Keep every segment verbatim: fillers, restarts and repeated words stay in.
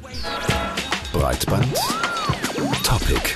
Breitband Topic.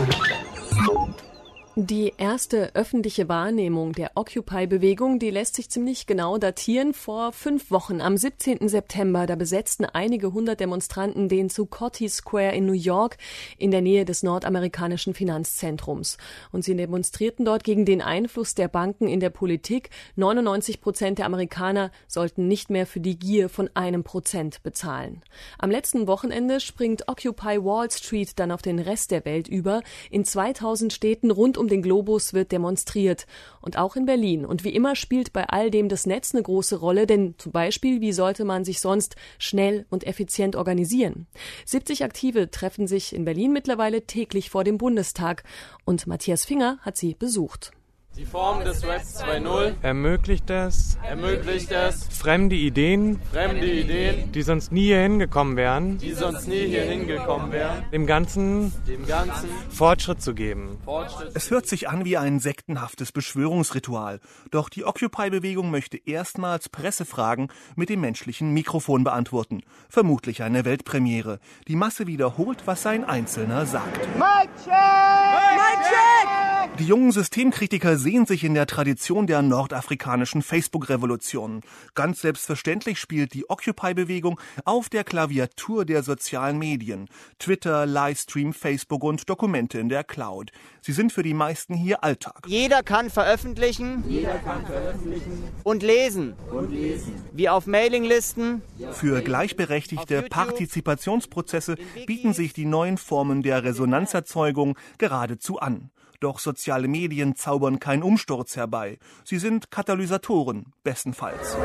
Die erste öffentliche Wahrnehmung der Occupy-Bewegung, die lässt sich ziemlich genau datieren. Vor fünf Wochen, am siebzehnten September, da besetzten einige hundert Demonstranten den Zuccotti Square in New York in der Nähe des nordamerikanischen Finanzzentrums. Und sie demonstrierten dort gegen den Einfluss der Banken in der Politik. neunundneunzig Prozent der Amerikaner sollten nicht mehr für die Gier von einem Prozent bezahlen. Am letzten Wochenende springt Occupy Wall Street dann auf den Rest der Welt über. In zweitausend Städten rund um Um den Globus wird demonstriert. Und auch in Berlin. Und wie immer spielt bei all dem das Netz eine große Rolle, denn zum Beispiel, wie sollte man sich sonst schnell und effizient organisieren? siebzig Aktive treffen sich in Berlin mittlerweile täglich vor dem Bundestag. Und Matthias Finger hat sie besucht. Die Form des Webs zwei Punkt null ermöglicht es, ermöglicht es, fremde Ideen, fremde Ideen, die sonst nie hier hingekommen wären, die sonst nie hier hingekommen wären, dem Ganzen, dem Ganzen Fortschritt zu geben. Fortschritt. Es hört sich an wie ein sektenhaftes Beschwörungsritual. Doch die Occupy-Bewegung möchte erstmals Pressefragen mit dem menschlichen Mikrofon beantworten. Vermutlich eine Weltpremiere. Die Masse wiederholt, was ein Einzelner sagt. Mic check! Mic check! Die jungen Systemkritiker sehen sich in der Tradition der nordafrikanischen Facebook-Revolution. Ganz selbstverständlich spielt die Occupy-Bewegung auf der Klaviatur der sozialen Medien. Twitter, Livestream, Facebook und Dokumente in der Cloud. Sie sind für die meisten hier Alltag. Jeder kann veröffentlichen, Jeder kann veröffentlichen und lesen, und lesen. wie auf Mailinglisten. Für gleichberechtigte Partizipationsprozesse bieten sich die neuen Formen der Resonanzerzeugung geradezu an. Doch soziale Medien zaubern keinen Umsturz herbei. Sie sind Katalysatoren, bestenfalls.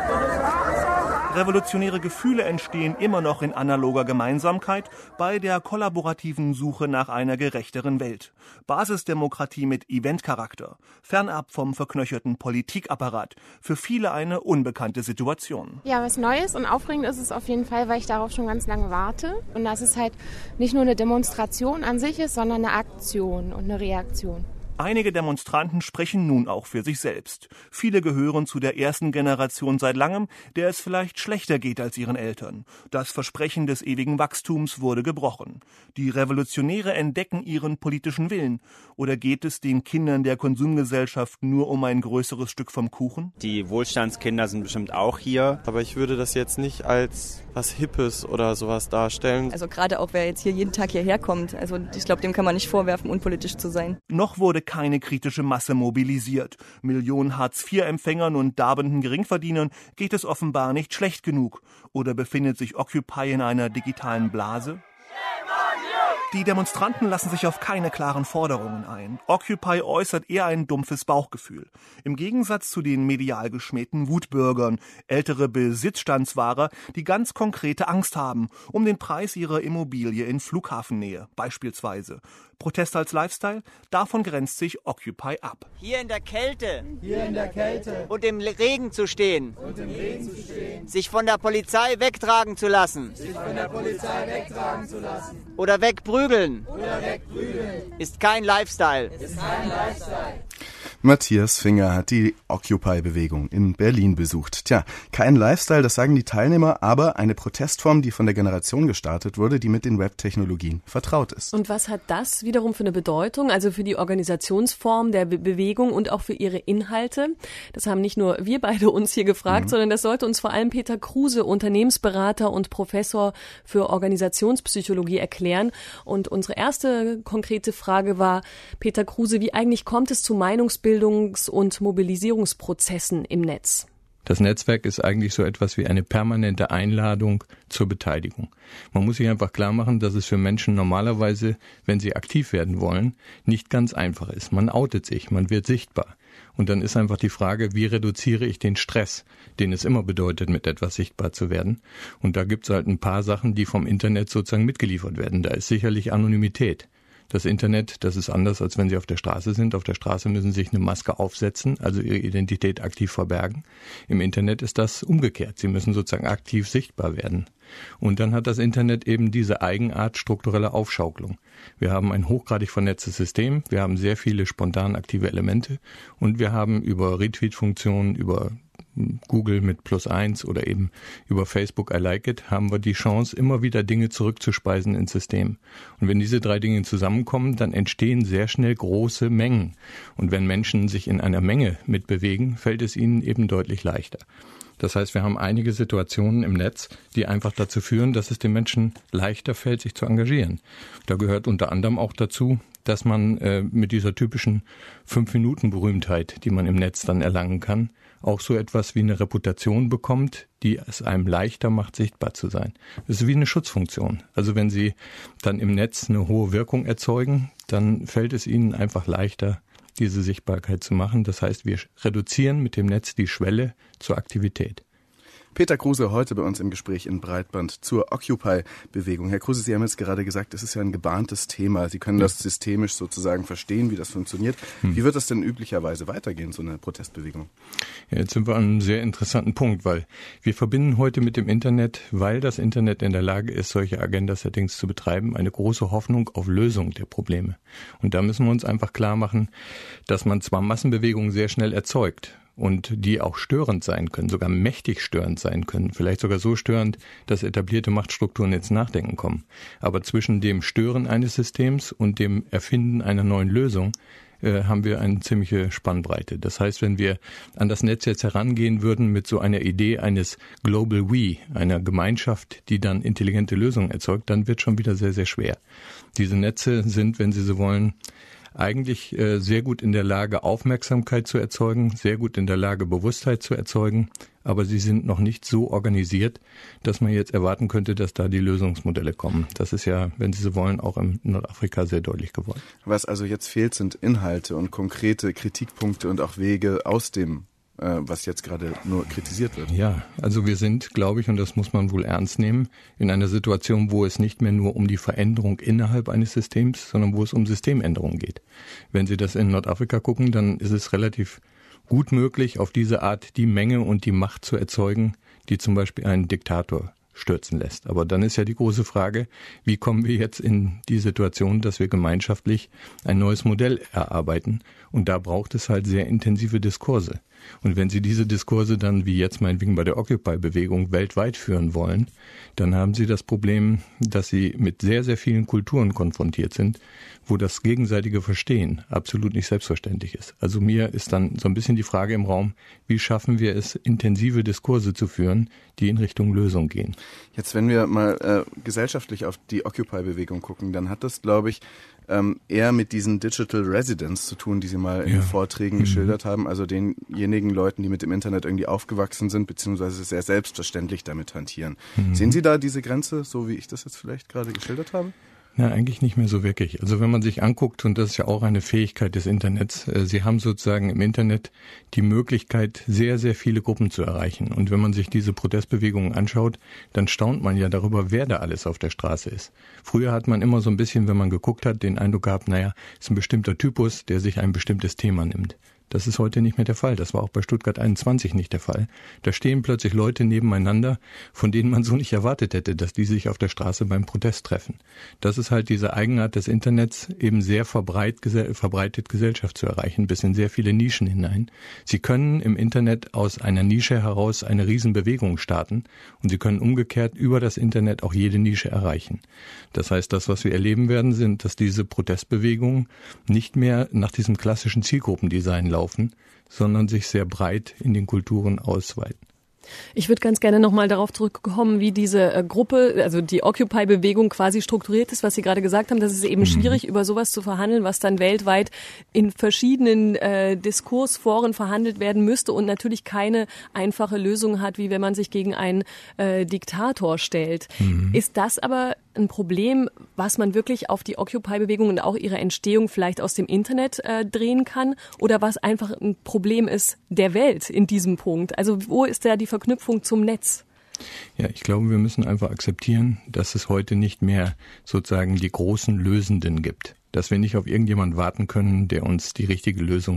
Revolutionäre Gefühle entstehen immer noch in analoger Gemeinsamkeit bei der kollaborativen Suche nach einer gerechteren Welt. Basisdemokratie mit Eventcharakter, fernab vom verknöcherten Politikapparat. Für viele eine unbekannte Situation. Ja, was Neues und aufregend ist es auf jeden Fall, weil ich darauf schon ganz lange warte. Und dass es halt nicht nur eine Demonstration an sich ist, sondern eine Aktion und eine Reaktion. Einige Demonstranten sprechen nun auch für sich selbst. Viele gehören zu der ersten Generation seit langem, der es vielleicht schlechter geht als ihren Eltern. Das Versprechen des ewigen Wachstums wurde gebrochen. Die Revolutionäre entdecken ihren politischen Willen. Oder geht es den Kindern der Konsumgesellschaft nur um ein größeres Stück vom Kuchen? Die Wohlstandskinder sind bestimmt auch hier. Aber ich würde das jetzt nicht als was Hippes oder sowas darstellen. Also gerade auch, wer jetzt hier jeden Tag hierher kommt, also ich glaube, dem kann man nicht vorwerfen, unpolitisch zu sein. Noch wurde keine kritische Masse mobilisiert. Millionen Hartz vier Empfängern und darbenden Geringverdienern geht es offenbar nicht schlecht genug. Oder befindet sich Occupy in einer digitalen Blase? Die Demonstranten lassen sich auf keine klaren Forderungen ein. Occupy äußert eher ein dumpfes Bauchgefühl. Im Gegensatz zu den medial geschmähten Wutbürgern, ältere Besitzstandswahrer, die ganz konkrete Angst haben um den Preis ihrer Immobilie in Flughafennähe, beispielsweise. Protest als Lifestyle? Davon grenzt sich Occupy ab. Hier in der Kälte, Hier in der Kälte und im Regen zu stehen, und im Regen zu stehen, sich von der Polizei wegtragen zu lassen sich von der Polizei wegtragen zu lassen oder wegprügeln, oder wegprügeln, ist kein Lifestyle. ist kein Lifestyle. Matthias Finger hat die Occupy-Bewegung in Berlin besucht. Tja, kein Lifestyle, das sagen die Teilnehmer, aber eine Protestform, die von der Generation gestartet wurde, die mit den Web-Technologien vertraut ist. Und was hat das wiederum für eine Bedeutung, also für die Organisationsform der Be- Bewegung und auch für ihre Inhalte? Das haben nicht nur wir beide uns hier gefragt, mhm. sondern das sollte uns vor allem Peter Kruse, Unternehmensberater und Professor für Organisationspsychologie, erklären. Und unsere erste konkrete Frage war, Peter Kruse, wie eigentlich kommt es zu Meinungsbildungs- und Mobilisierungsprozessen im Netz? Das Netzwerk ist eigentlich so etwas wie eine permanente Einladung zur Beteiligung. Man muss sich einfach klar machen, dass es für Menschen normalerweise, wenn sie aktiv werden wollen, nicht ganz einfach ist. Man outet sich, man wird sichtbar. Und dann ist einfach die Frage, wie reduziere ich den Stress, den es immer bedeutet, mit etwas sichtbar zu werden. Und da gibt es halt ein paar Sachen, die vom Internet sozusagen mitgeliefert werden. Da ist sicherlich Anonymität. Das Internet, das ist anders, als wenn Sie auf der Straße sind. Auf der Straße müssen Sie sich eine Maske aufsetzen, also Ihre Identität aktiv verbergen. Im Internet ist das umgekehrt. Sie müssen sozusagen aktiv sichtbar werden. Und dann hat das Internet eben diese Eigenart struktureller Aufschaukelung. Wir haben ein hochgradig vernetztes System, wir haben sehr viele spontan aktive Elemente und wir haben über Retweet-Funktionen, über Google mit Plus eins oder eben über Facebook I Like It, haben wir die Chance, immer wieder Dinge zurückzuspeisen ins System. Und wenn diese drei Dinge zusammenkommen, dann entstehen sehr schnell große Mengen. Und wenn Menschen sich in einer Menge mitbewegen, fällt es ihnen eben deutlich leichter. Das heißt, wir haben einige Situationen im Netz, die einfach dazu führen, dass es den Menschen leichter fällt, sich zu engagieren. Da gehört unter anderem auch dazu, dass man äh, mit dieser typischen Fünf-Minuten-Berühmtheit, die man im Netz dann erlangen kann, auch so etwas wie eine Reputation bekommt, die es einem leichter macht, sichtbar zu sein. Das ist wie eine Schutzfunktion. Also wenn Sie dann im Netz eine hohe Wirkung erzeugen, dann fällt es Ihnen einfach leichter, diese Sichtbarkeit zu machen. Das heißt, wir reduzieren mit dem Netz die Schwelle zur Aktivität. Peter Kruse heute bei uns im Gespräch in Breitband zur Occupy-Bewegung. Herr Kruse, Sie haben jetzt gerade gesagt, es ist ja ein gebahntes Thema. Sie können das systemisch sozusagen verstehen, wie das funktioniert. Hm. Wie wird das denn üblicherweise weitergehen, so eine Protestbewegung? Ja, jetzt sind wir an einem sehr interessanten Punkt, weil wir verbinden heute mit dem Internet, weil das Internet in der Lage ist, solche Agenda-Settings zu betreiben, eine große Hoffnung auf Lösung der Probleme. Und da müssen wir uns einfach klar machen, dass man zwar Massenbewegungen sehr schnell erzeugt, und die auch störend sein können, sogar mächtig störend sein können, vielleicht sogar so störend, dass etablierte Machtstrukturen ins Nachdenken kommen. Aber zwischen dem Stören eines Systems und dem Erfinden einer neuen Lösung äh, haben wir eine ziemliche Spannbreite. Das heißt, wenn wir an das Netz jetzt herangehen würden mit so einer Idee eines Global We, einer Gemeinschaft, die dann intelligente Lösungen erzeugt, dann wird schon wieder sehr, sehr schwer. Diese Netze sind, wenn Sie so wollen, eigentlich äh, sehr gut in der Lage, Aufmerksamkeit zu erzeugen, sehr gut in der Lage, Bewusstheit zu erzeugen, aber sie sind noch nicht so organisiert, dass man jetzt erwarten könnte, dass da die Lösungsmodelle kommen. Das ist ja, wenn Sie so wollen, auch in Nordafrika sehr deutlich geworden. Was also jetzt fehlt, sind Inhalte und konkrete Kritikpunkte und auch Wege aus dem, äh, was jetzt gerade nur kritisiert wird. Ja, also wir sind, glaube ich, und das muss man wohl ernst nehmen, in einer Situation, wo es nicht mehr nur um die Veränderung innerhalb eines Systems, sondern wo es um Systemänderungen geht. Wenn Sie das in Nordafrika gucken, dann ist es relativ gut möglich, auf diese Art die Menge und die Macht zu erzeugen, die zum Beispiel einen Diktator stürzen lässt. Aber dann ist ja die große Frage, wie kommen wir jetzt in die Situation, dass wir gemeinschaftlich ein neues Modell erarbeiten? Und da braucht es halt sehr intensive Diskurse. Und wenn Sie diese Diskurse dann, wie jetzt meinetwegen bei der Occupy-Bewegung, weltweit führen wollen, dann haben Sie das Problem, dass Sie mit sehr, sehr vielen Kulturen konfrontiert sind, wo das gegenseitige Verstehen absolut nicht selbstverständlich ist. Also mir ist dann so ein bisschen die Frage im Raum, wie schaffen wir es, intensive Diskurse zu führen, die in Richtung Lösung gehen. Jetzt, wenn wir mal äh, gesellschaftlich auf die Occupy-Bewegung gucken, dann hat das, glaube ich, ähm, eher mit diesen Digital Residents zu tun, die Sie mal in ja. Vorträgen mhm. geschildert haben, also denjenigen Leuten, die mit dem Internet irgendwie aufgewachsen sind, beziehungsweise sehr selbstverständlich damit hantieren. Mhm. Sehen Sie da diese Grenze, so wie ich das jetzt vielleicht gerade geschildert habe? Na, eigentlich nicht mehr so wirklich. Also wenn man sich anguckt, und das ist ja auch eine Fähigkeit des Internets, äh, Sie haben sozusagen im Internet die Möglichkeit, sehr, sehr viele Gruppen zu erreichen. Und wenn man sich diese Protestbewegungen anschaut, dann staunt man ja darüber, wer da alles auf der Straße ist. Früher hat man immer so ein bisschen, wenn man geguckt hat, den Eindruck gehabt, naja, ist ein bestimmter Typus, der sich ein bestimmtes Thema nimmt. Das ist heute nicht mehr der Fall. Das war auch bei Stuttgart einundzwanzig nicht der Fall. Da stehen plötzlich Leute nebeneinander, von denen man so nicht erwartet hätte, dass die sich auf der Straße beim Protest treffen. Das ist halt diese Eigenart des Internets, eben sehr verbreit, gese- verbreitet Gesellschaft zu erreichen, bis in sehr viele Nischen hinein. Sie können im Internet aus einer Nische heraus eine Riesenbewegung starten und Sie können umgekehrt über das Internet auch jede Nische erreichen. Das heißt, das, was wir erleben werden, sind, dass diese Protestbewegungen nicht mehr nach diesem klassischen Zielgruppendesign laufen, sondern sich sehr breit in den Kulturen ausweiten. Ich würde ganz gerne nochmal darauf zurückkommen, wie diese äh, Gruppe, also die Occupy-Bewegung quasi strukturiert ist, was Sie gerade gesagt haben. Das ist eben mhm. schwierig, über sowas zu verhandeln, was dann weltweit in verschiedenen äh, Diskursforen verhandelt werden müsste und natürlich keine einfache Lösung hat, wie wenn man sich gegen einen äh, Diktator stellt. Mhm. Ist das aber ein Problem, was man wirklich auf die Occupy-Bewegung und auch ihre Entstehung vielleicht aus dem Internet äh, drehen kann oder was einfach ein Problem ist der Welt in diesem Punkt? Also wo ist da die Verknüpfung zum Netz? Ja, ich glaube, wir müssen einfach akzeptieren, dass es heute nicht mehr sozusagen die großen Lösenden gibt. Dass wir nicht auf irgendjemanden warten können, der uns die richtige Lösung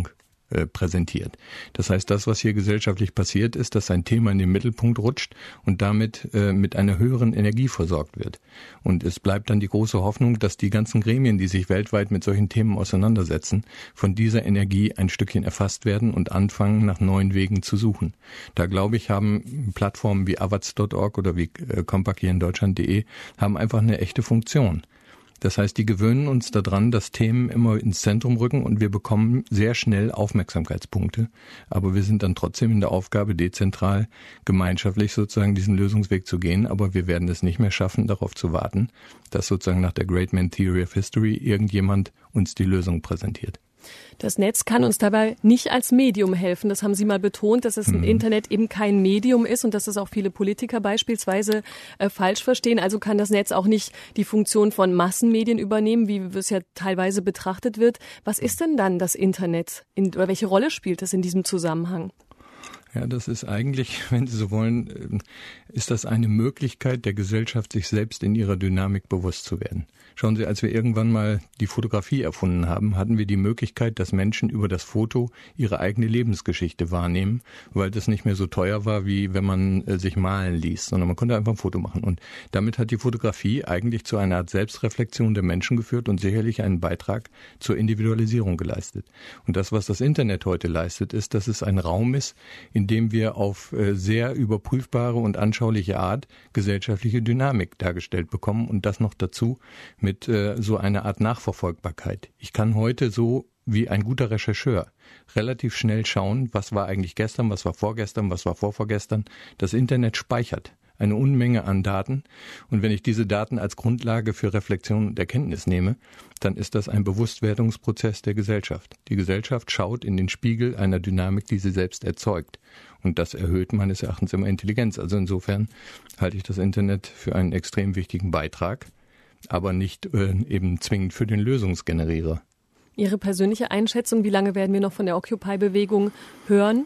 äh, präsentiert. Das heißt, das, was hier gesellschaftlich passiert, ist, dass ein Thema in den Mittelpunkt rutscht und damit äh, mit einer höheren Energie versorgt wird. Und es bleibt dann die große Hoffnung, dass die ganzen Gremien, die sich weltweit mit solchen Themen auseinandersetzen, von dieser Energie ein Stückchen erfasst werden und anfangen, nach neuen Wegen zu suchen. Da glaube ich, haben Plattformen wie avaz Punkt org oder wie äh, Compact hier in Deutschland Punkt de haben einfach eine echte Funktion. Das heißt, die gewöhnen uns daran, dass Themen immer ins Zentrum rücken und wir bekommen sehr schnell Aufmerksamkeitspunkte. Aber wir sind dann trotzdem in der Aufgabe, dezentral, gemeinschaftlich sozusagen diesen Lösungsweg zu gehen. Aber wir werden es nicht mehr schaffen, darauf zu warten, dass sozusagen nach der Great Man Theory of History irgendjemand uns die Lösung präsentiert. Das Netz kann uns dabei nicht als Medium helfen. Das haben Sie mal betont, dass das mhm. Internet eben kein Medium ist und dass das auch viele Politiker beispielsweise äh, falsch verstehen. Also kann das Netz auch nicht die Funktion von Massenmedien übernehmen, wie es ja teilweise betrachtet wird. Was ist denn dann das Internet? In, oder welche Rolle spielt es in diesem Zusammenhang? Ja, das ist eigentlich, wenn Sie so wollen, ist das eine Möglichkeit der Gesellschaft, sich selbst in ihrer Dynamik bewusst zu werden. Schauen Sie, als wir irgendwann mal die Fotografie erfunden haben, hatten wir die Möglichkeit, dass Menschen über das Foto ihre eigene Lebensgeschichte wahrnehmen, weil das nicht mehr so teuer war, wie wenn man äh, sich malen ließ, sondern man konnte einfach ein Foto machen. Und damit hat die Fotografie eigentlich zu einer Art Selbstreflexion der Menschen geführt und sicherlich einen Beitrag zur Individualisierung geleistet. Und das, was das Internet heute leistet, ist, dass es ein Raum ist, in dem wir auf äh, sehr überprüfbare und anschauliche Art gesellschaftliche Dynamik dargestellt bekommen und das noch dazu mit äh, so einer Art Nachverfolgbarkeit. Ich kann heute so wie ein guter Rechercheur relativ schnell schauen, was war eigentlich gestern, was war vorgestern, was war vorvorgestern. Das Internet speichert eine Unmenge an Daten und wenn ich diese Daten als Grundlage für Reflexion und Erkenntnis nehme, dann ist das ein Bewusstwerdungsprozess der Gesellschaft. Die Gesellschaft schaut in den Spiegel einer Dynamik, die sie selbst erzeugt. Und das erhöht meines Erachtens immer Intelligenz. Also insofern halte ich das Internet für einen extrem wichtigen Beitrag, aber nicht äh, eben zwingend für den Lösungsgenerierer. Ihre persönliche Einschätzung, wie lange werden wir noch von der Occupy-Bewegung hören?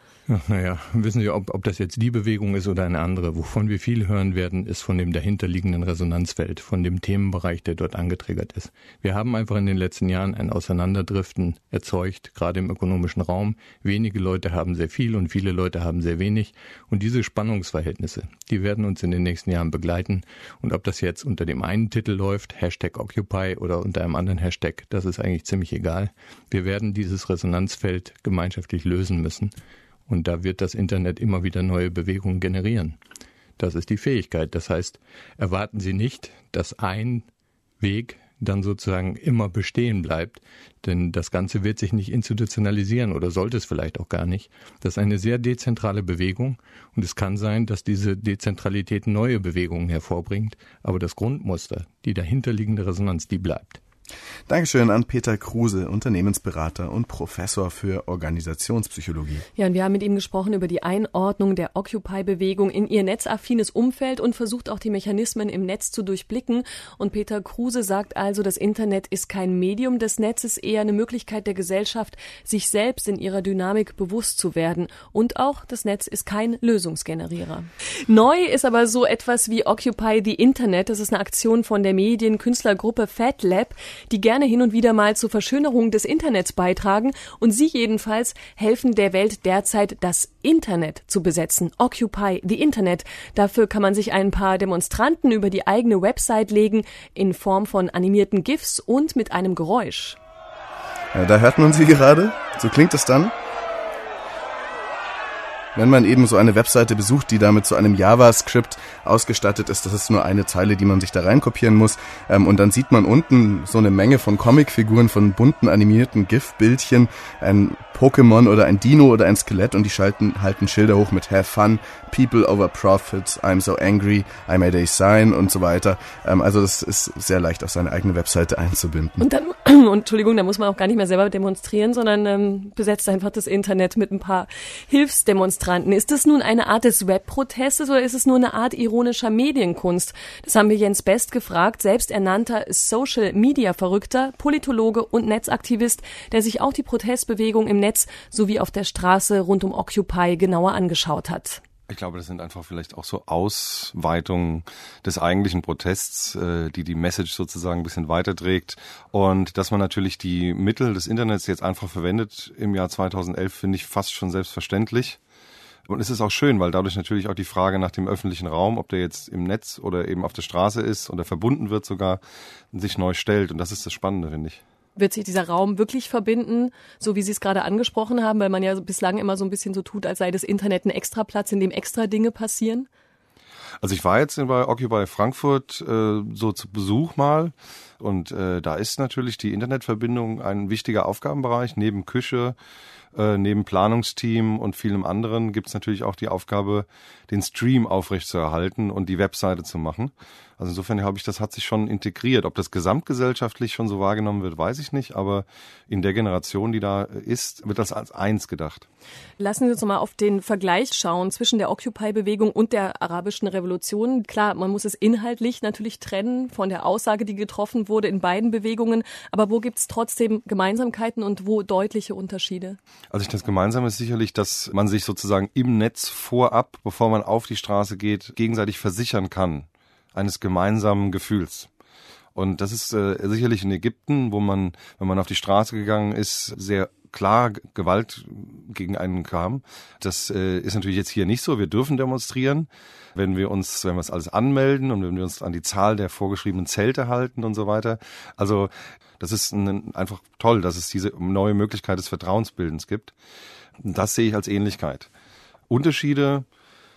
Naja, wissen Sie, ob, ob das jetzt die Bewegung ist oder eine andere. Wovon wir viel hören werden, ist von dem dahinterliegenden Resonanzfeld, von dem Themenbereich, der dort angetriggert ist. Wir haben einfach in den letzten Jahren ein Auseinanderdriften erzeugt, gerade im ökonomischen Raum. Wenige Leute haben sehr viel und viele Leute haben sehr wenig. Und diese Spannungsverhältnisse, die werden uns in den nächsten Jahren begleiten. Und ob das jetzt unter dem einen Titel läuft, Hashtag Occupy, oder unter einem anderen Hashtag, das ist eigentlich ziemlich egal. Wir werden dieses Resonanzfeld gemeinschaftlich lösen müssen. Und da wird das Internet immer wieder neue Bewegungen generieren. Das ist die Fähigkeit. Das heißt, erwarten Sie nicht, dass ein Weg dann sozusagen immer bestehen bleibt. Denn das Ganze wird sich nicht institutionalisieren oder sollte es vielleicht auch gar nicht. Das ist eine sehr dezentrale Bewegung. Und es kann sein, dass diese Dezentralität neue Bewegungen hervorbringt. Aber das Grundmuster, die dahinterliegende Resonanz, die bleibt. Dankeschön an Peter Kruse, Unternehmensberater und Professor für Organisationspsychologie. Ja, und wir haben mit ihm gesprochen über die Einordnung der Occupy-Bewegung in ihr netzaffines Umfeld und versucht auch die Mechanismen im Netz zu durchblicken. Und Peter Kruse sagt also, das Internet ist kein Medium des Netzes, eher eine Möglichkeit der Gesellschaft, sich selbst in ihrer Dynamik bewusst zu werden. Und auch, das Netz ist kein Lösungsgenerierer. Neu ist aber so etwas wie Occupy the Internet. Das ist eine Aktion von der Medienkünstlergruppe Fat Lab, die gerne hin und wieder mal zur Verschönerung des Internets beitragen. Und sie jedenfalls helfen der Welt derzeit, das Internet zu besetzen. Occupy the Internet. Dafür kann man sich ein paar Demonstranten über die eigene Website legen, in Form von animierten GIFs und mit einem Geräusch. Ja, da hört man sie gerade. So klingt es dann. Wenn man eben so eine Webseite besucht, die da mit so einem JavaScript ausgestattet ist, das ist nur eine Zeile, die man sich da reinkopieren muss. Ähm, und dann sieht man unten so eine Menge von Comicfiguren, von bunten animierten GIF-Bildchen, ein Pokémon oder ein Dino oder ein Skelett und die schalten, halten Schilder hoch mit Have fun, People over Profit, I'm so angry, I made a sign und so weiter. Ähm, also das ist sehr leicht auf seine eigene Webseite einzubinden. Und dann, und Entschuldigung, da muss man auch gar nicht mehr selber demonstrieren, sondern ähm, besetzt einfach das Internet mit ein paar Hilfsdemonstranten. Ist das nun eine Art des Webprotestes oder ist es nur eine Art ironischer Medienkunst? Das haben wir Jens Best gefragt, selbsternannter Social-Media-Verrückter, Politologe und Netzaktivist, der sich auch die Protestbewegung im Netz sowie auf der Straße rund um Occupy genauer angeschaut hat. Ich glaube, das sind einfach vielleicht auch so Ausweitungen des eigentlichen Protests, äh, die die Message sozusagen ein bisschen weiterträgt. Und dass man natürlich die Mittel des Internets jetzt einfach verwendet im Jahr zweitausendelf, finde ich fast schon selbstverständlich. Und es ist auch schön, weil dadurch natürlich auch die Frage nach dem öffentlichen Raum, ob der jetzt im Netz oder eben auf der Straße ist oder verbunden wird sogar, sich neu stellt. Und das ist das Spannende, finde ich. Wird sich dieser Raum wirklich verbinden, so wie Sie es gerade angesprochen haben, weil man ja bislang immer so ein bisschen so tut, als sei das Internet ein Extraplatz, in dem extra Dinge passieren? Also ich war jetzt bei Occupy Frankfurt äh, so zu Besuch mal und äh, da ist natürlich die Internetverbindung ein wichtiger Aufgabenbereich. Neben Küche, äh, neben Planungsteam und vielem anderen gibt es natürlich auch die Aufgabe, den Stream aufrechtzuerhalten und die Webseite zu machen. Also insofern habe ich, das hat sich schon integriert. Ob das gesamtgesellschaftlich schon so wahrgenommen wird, weiß ich nicht. Aber in der Generation, die da ist, wird das als eins gedacht. Lassen Sie uns mal auf den Vergleich schauen zwischen der Occupy-Bewegung und der arabischen Revolution. Klar, man muss es inhaltlich natürlich trennen von der Aussage, die getroffen wurde in beiden Bewegungen. Aber wo gibt es trotzdem Gemeinsamkeiten und wo deutliche Unterschiede? Also das Gemeinsame ist sicherlich, dass man sich sozusagen im Netz vorab, bevor man auf die Straße geht, gegenseitig versichern kann eines gemeinsamen Gefühls. Und das ist äh, sicherlich in Ägypten, wo man, wenn man auf die Straße gegangen ist, sehr klar Gewalt gegen einen kam. Das äh, ist natürlich jetzt hier nicht so. Wir dürfen demonstrieren, wenn wir uns, wenn wir es alles anmelden und wenn wir uns an die Zahl der vorgeschriebenen Zelte halten und so weiter. Also das ist ein, einfach toll, dass es diese neue Möglichkeit des Vertrauensbildens gibt. Das sehe ich als Ähnlichkeit. Unterschiede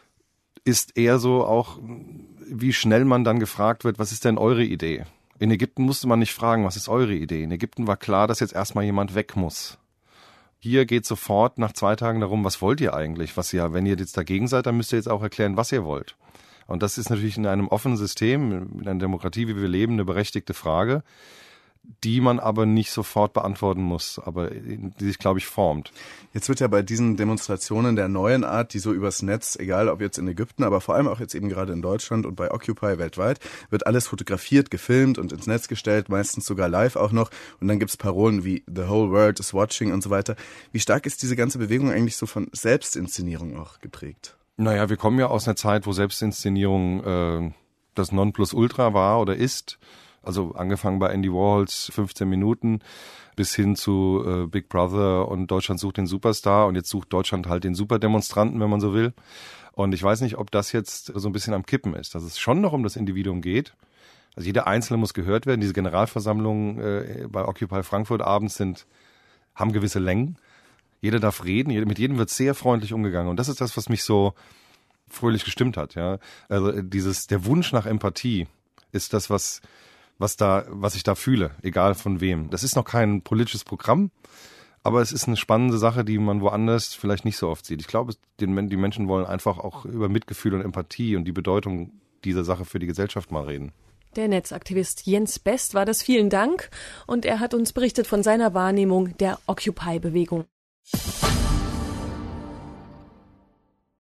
ist eher so auch, wie schnell man dann gefragt wird, was ist denn eure Idee? In Ägypten musste man nicht fragen, was ist eure Idee? In Ägypten war klar, dass jetzt erstmal jemand weg muss. Hier geht sofort nach zwei Tagen darum, was wollt ihr eigentlich? Was ihr, wenn ihr jetzt dagegen seid, dann müsst ihr jetzt auch erklären, was ihr wollt. Und das ist natürlich in einem offenen System, in einer Demokratie, wie wir leben, eine berechtigte Frage, die man aber nicht sofort beantworten muss, aber die sich, glaube ich, formt. Jetzt wird ja bei diesen Demonstrationen der neuen Art, die so übers Netz, egal ob jetzt in Ägypten, aber vor allem auch jetzt eben gerade in Deutschland und bei Occupy weltweit, wird alles fotografiert, gefilmt und ins Netz gestellt, meistens sogar live auch noch. Und dann gibt's Parolen wie The whole world is watching und so weiter. Wie stark ist diese ganze Bewegung eigentlich so von Selbstinszenierung auch geprägt? Naja, wir kommen ja aus einer Zeit, wo Selbstinszenierung äh, das Nonplusultra war oder ist. Also angefangen bei Andy Warhols fünfzehn Minuten bis hin zu äh, Big Brother und Deutschland sucht den Superstar und jetzt sucht Deutschland halt den Superdemonstranten, wenn man so will. Und ich weiß nicht, ob das jetzt so ein bisschen am Kippen ist, dass es schon noch um das Individuum geht. Also jeder Einzelne muss gehört werden. Diese Generalversammlungen äh, bei Occupy Frankfurt abends sind, haben gewisse Längen. Jeder darf reden, jeder, mit jedem wird sehr freundlich umgegangen. Und das ist das, was mich so fröhlich gestimmt hat. Ja, also dieses, der Wunsch nach Empathie ist das, was was da, was ich da fühle, egal von wem. Das ist noch kein politisches Programm, aber es ist eine spannende Sache, die man woanders vielleicht nicht so oft sieht. Ich glaube, die Menschen wollen einfach auch über Mitgefühl und Empathie und die Bedeutung dieser Sache für die Gesellschaft mal reden. Der Netzaktivist Jens Best war das. Vielen Dank. Und er hat uns berichtet von seiner Wahrnehmung der Occupy-Bewegung.